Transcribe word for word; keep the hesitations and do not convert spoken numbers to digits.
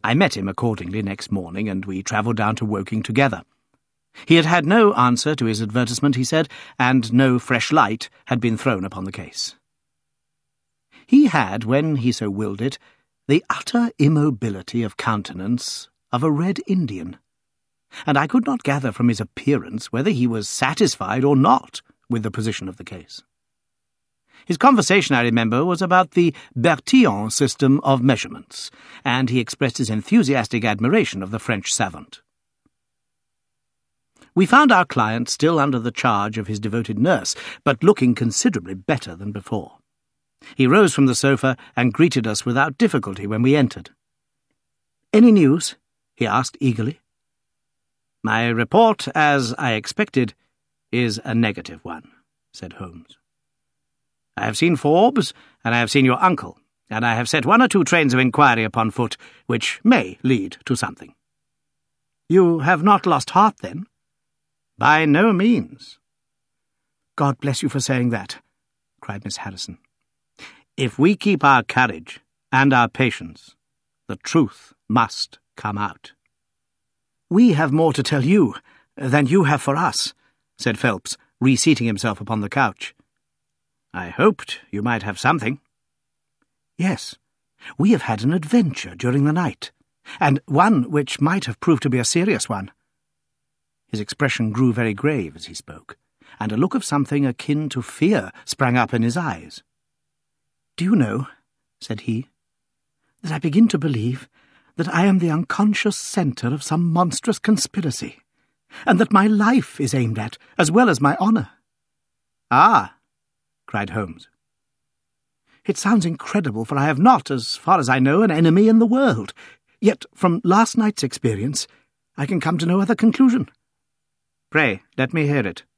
I met him accordingly next morning, and we travelled down to Woking together. He had had no answer to his advertisement, he said, and no fresh light had been thrown upon the case. He had, when he so willed it, the utter immobility of countenance of a Red Indian, and I could not gather from his appearance whether he was satisfied or not with the position of the case. His conversation, I remember, was about the Bertillon system of measurements, and he expressed his enthusiastic admiration of the French savant. We found our client still under the charge of his devoted nurse, but looking considerably better than before. He rose from the sofa and greeted us without difficulty when we entered. "Any news?" he asked eagerly. "My report, as I expected, is a negative one," said Holmes. "I have seen Forbes, and I have seen your uncle, and I have set one or two trains of inquiry upon foot, which may lead to something." "You have not lost heart, then?" "By no means." "God bless you for saying that," cried Miss Harrison. "If we keep our courage and our patience, the truth must come out." "We have more to tell you than you have for us," said Phelps, reseating himself upon the couch. "I hoped you might have something." "Yes, we have had an adventure during the night, and one which might have proved to be a serious one." His expression grew very grave as he spoke, and a look of something akin to fear sprang up in his eyes. "Do you know," said he, "that I begin to believe that I am the unconscious centre of some monstrous conspiracy, and that my life is aimed at, as well as my honour." "Ah!" cried Holmes. "It sounds incredible, for I have not, as far as I know, an enemy in the world. Yet, from last night's experience, I can come to no other conclusion." "Pray, let me hear it,"